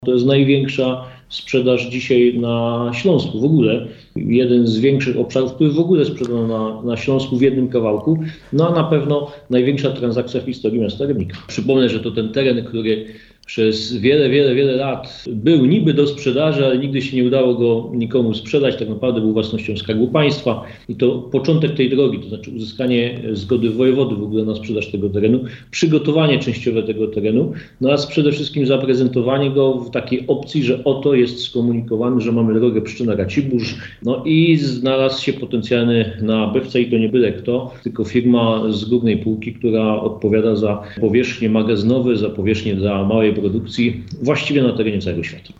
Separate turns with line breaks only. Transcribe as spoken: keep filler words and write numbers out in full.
To jest największa sprzedaż dzisiaj na Śląsku w ogóle. Jeden z większych obszarów, który w ogóle sprzedano na, na Śląsku w jednym kawałku. No a na pewno największa transakcja w historii miasta Rybnika. Przypomnę, że to ten teren, który przez wiele, wiele, wiele lat był niby do sprzedaży, ale nigdy się nie udało go nikomu sprzedać. Tak naprawdę był własnością Skarbu Państwa i to początek tej drogi, to znaczy uzyskanie zgody wojewody w ogóle na sprzedaż tego terenu, przygotowanie częściowe tego terenu, no oraz przede wszystkim zaprezentowanie go w takiej opcji, że oto jest skomunikowany, że mamy drogę Pszczyna-Racibórz, no i znalazł się potencjalny nabywca i to nie byle kto, tylko firma z górnej półki, która odpowiada za powierzchnie magazynowe, za powierzchnie dla małej produkcji właściwie na terenie całego świata.